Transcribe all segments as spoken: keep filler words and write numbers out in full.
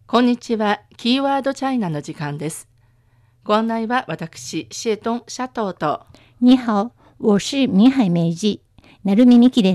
こんにちは。キーワードチャイナの時間です。ご案内は私、シェトン・シャトーと。 你好，我是明海美纪、成海美希です。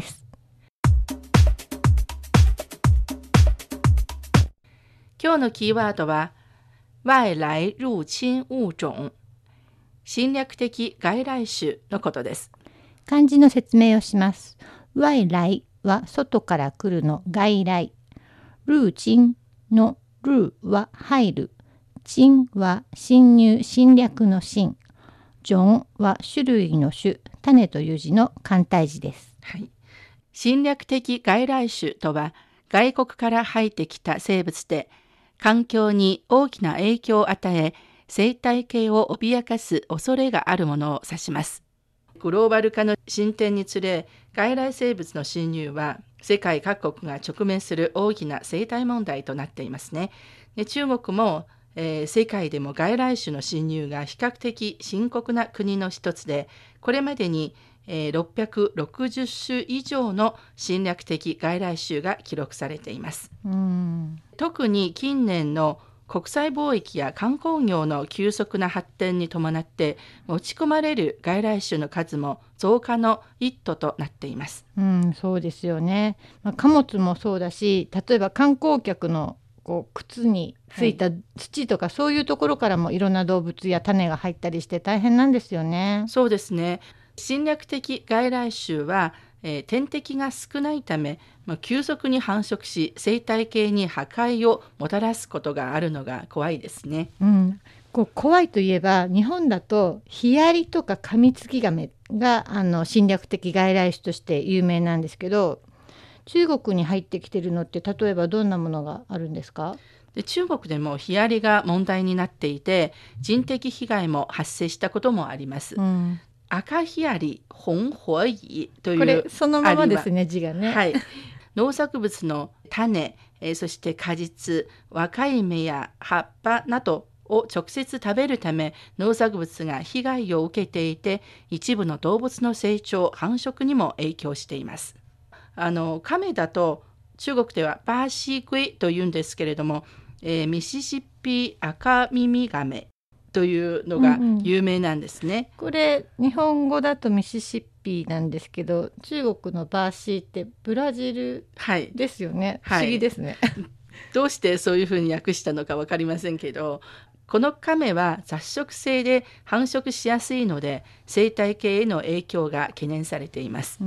今日のキーワードは、外来入侵物種、侵略的外来種のことです。 漢字の説明をします。外来は外から来るの外来。入侵の入は入る。侵は侵入、侵略の侵。種は種類の種、種という字の簡体字です。 はい。侵略的外来種とは、外国から入ってきた生物で、環境に大きな影響を与え、生態系を脅かす恐れがあるものを指します。グローバル化の進展につれ、外来生物の侵入は、世界各国が直面する大きな生態問題となっていますね。で、中国も、えー、世界でも外来種の侵入が比較的深刻な国の一つで、これまでに、えー、ろっぴゃくろくじゅっ種以上の侵略的外来種が記録されています。 うーん特に近年の国際貿易や観光業の急速な発展に伴って持ち込まれる外来種の数も増加の一途となっています。 うん、そうですよね。まあ、貨物もそうだし、例えば観光客のこう靴についた土とか、はい、そういうところからもいろんな動物や種が入ったりして大変なんですよね。 そうですね。侵略的外来種は、えー、天敵が少ないため、まあ、急速に繁殖し生態系に破壊をもたらすことがあるのが怖いですね。 うん、こう怖いといえば日本だとヒアリとかカミツキガメがあの侵略的外来種として有名なんですけど、中国に入ってきてるのって例えばどんなものがあるんですか？ で、中国でもヒアリが問題になっていて人的被害も発生したこともあります。うん、赤ヒアリ、紅火蟻というこれそのままですね、字がね。 はい、農作物の種、えー、そして果実、若い芽や葉っぱなどを直接食べるため農作物が被害を受けていて、一部の動物の成長、繁殖にも影響しています。あの亀だと中国ではバーシークイというんですけれども、えー、ミシシッピアカミミガメというのが有名なんですね。うんうん、 これ日本語だとミシシッピなんですけど、中国のバーシーってブラジルですよね。はい、不思議ですね。はい、 どうしてそういうふうに訳したのか分かりませんけど、この亀は雑食性で繁殖しやすいので生態系への影響が懸念されています。うん、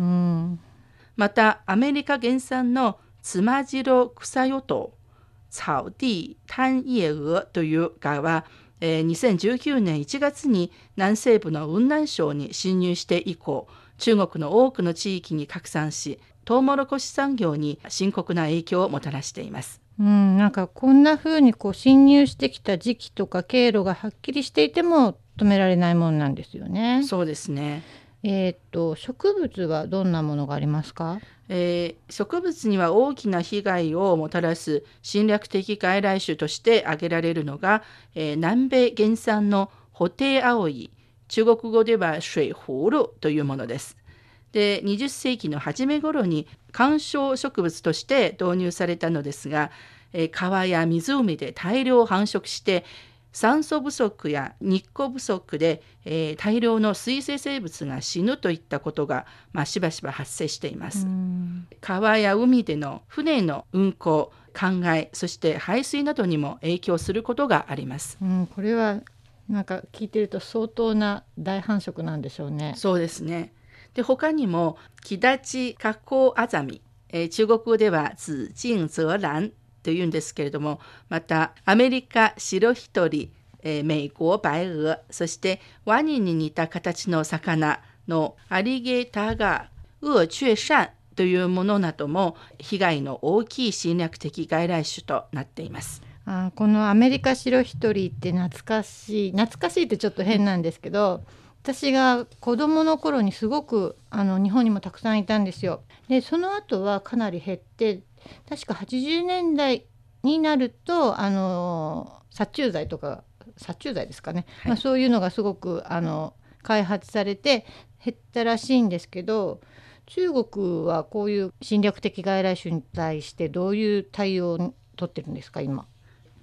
またアメリカ原産のツマジロクサヨトウ、草地単叶蛾という蛾は、えー、にせんじゅうきゅうねんいちがつに南西部の雲南省に侵入して以降、中国の多くの地域に拡散し、トウモロコシ産業に深刻な影響をもたらしています。 うん、なんかこんな風にこう侵入してきた時期とか経路がはっきりしていても止められないもんなんですよね。 そうですね。 えー、っと植物はどんなものがありますか？ えー、植物には大きな被害をもたらす侵略的外来種として挙げられるのが、えー、南米原産のホテイアオイ、中国語では水葫芦というものです。で、にじゅっせいきの初め頃に観賞植物として導入されたのですが、えー、川や湖で大量繁殖して酸素不足や日光不足で、えー、大量の水生生物が死ぬといったことが、まあ、しばしば発生しています。川や海での船の運航、灌漑、そして排水などにも影響することがあります。 うん、これはなんか聞いてると相当な大繁殖なんでしょうね。 そうですね。で、他にもキダチカコアザミ、えー、中国語では紫金泽蘭というんですけれども、またアメリカ白ヒトリ、えー、美国白鹅、そしてワニに似た形の魚のアリゲーターガー、ウオチュエシャンというものなども被害の大きい侵略的外来種となっています。 あ、このアメリカ白ヒトリって懐かしい懐かしいってちょっと変なんですけど、私が子供の頃にすごくあの日本にもたくさんいたんですよ。でその後はかなり減って、確かはちじゅうねんだいになるとあの殺虫剤とか殺虫剤ですかね、はい、まあ、そういうのがすごくあの開発されて減ったらしいんですけど、中国はこういう侵略的外来種に対してどういう対応を取ってるんですか今？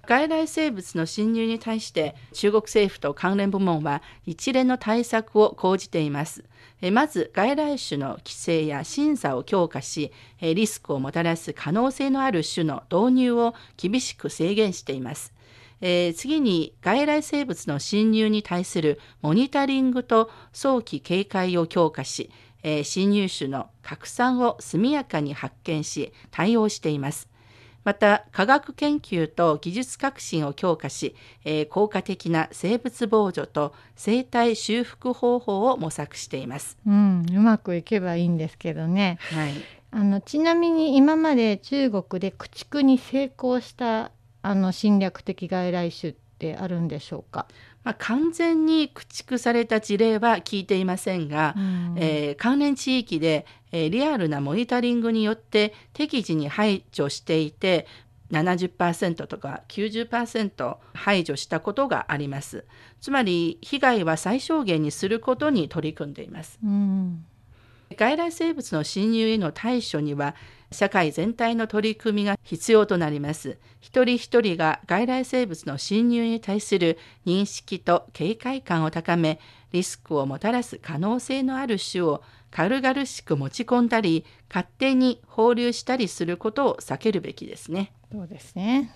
外来生物の侵入に対して中国政府と関連部門は一連の対策を講じています。まず外来種の規制や審査を強化し、リスクをもたらす可能性のある種の導入を厳しく制限しています。えー、次に外来生物の侵入に対するモニタリングと早期警戒を強化し、えー、侵入種の拡散を速やかに発見し対応しています。また科学研究と技術革新を強化し、えー、効果的な生物防除と生態修復方法を模索しています。 うん、うまくいけばいいんですけどね。 はい、 あのちなみに今まで中国で駆逐に成功したあの侵略的外来種ってあるんでしょうか？ まあ、完全に駆逐された事例は聞いていませんが、うんえー、関連地域で、えー、リアルなモニタリングによって適時に排除していて ななじゅっパーセント とか きゅうじゅっパーセント 排除したことがあります。つまり被害は最小限にすることに取り組んでいます。 うん外来生物の侵入への対処には社会全体の取り組みが必要となります。一人一人が外来生物の侵入に対する認識と警戒感を高め、リスクをもたらす可能性のある種を軽々しく持ち込んだり、勝手に放流したりすることを避けるべきですね。 そうですね。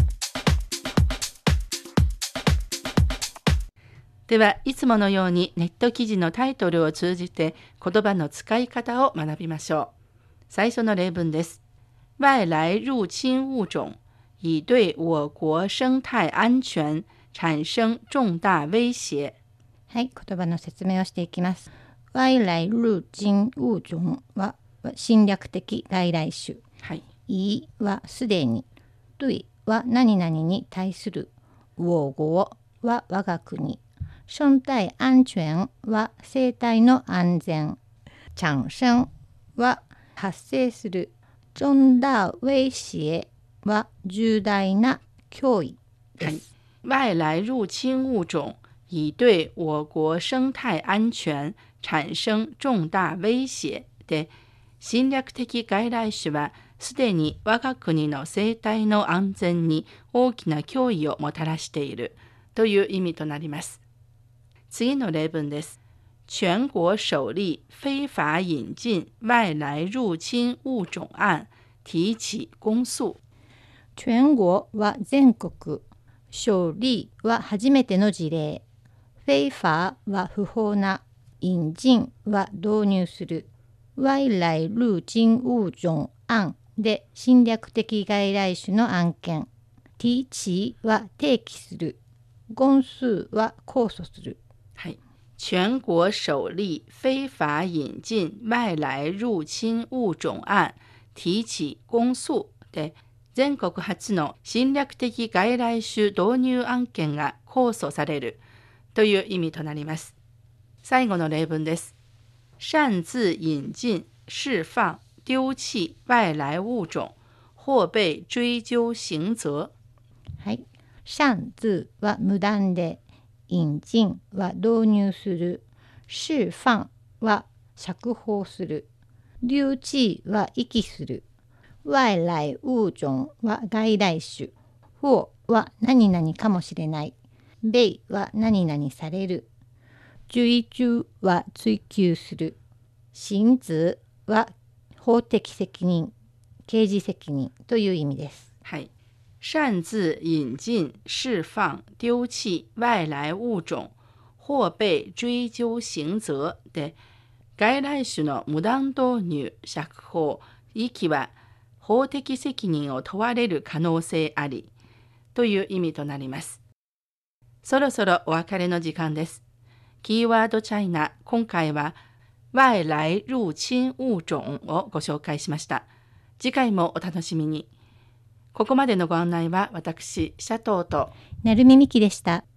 ではいつものようにネット記事のタイトルを通じて言葉の使い方を学びましょう。最初の例文です。外来入侵物種已对我国生態安全產生重大威脅。 はい、言葉の説明をしていきます。外来入侵物種は侵略的外来種。 はい。 いはすでに。对は何々に対する。我国は我が国。生態安全は生態の安全。產生は発生する。重大威脅は重大な脅威です。 はい、外来入侵物種已对我国生態安全產生重大威脅で、侵略的外来種はすでに我が国の生態の安全に大きな脅威をもたらしているという意味となります。次の例文です。全国首例非法引進外来入侵物種案提起公訴。 全国は全国。首例は初めての事例。非法は不法な。引進は導入する。外来入侵物種案で侵略的外来種の案件。提起は提起する。公訴は控訴する。 はい。全国首例非法引進外来入侵物種案提起公訴で、全国初の侵略的外来種導入案件が控訴されるという意味となります。最後の例文です。擅自引進、釋放、丟棄外来物種或被追究刑責。 はい。擅自は無断で。引進は導入する。釋放は釈放する。丟棄は遺棄する。外来物種は外来種。或は何々かもしれない。被は何々される。追究は追及する。刑責は法的責任、刑事責任という意味です。 はい。擅自引進、釋放、丟棄外来物種或被追究刑責で、外来種の無断導入、釈放、遺棄は法的責任を問われる可能性ありという意味となります。そろそろお別れの時間です。キーワードチャイナ、今回は外来入侵物種をご紹介しました。次回もお楽しみに。ここまでのご案内は私、シャトーとなるみみきでした。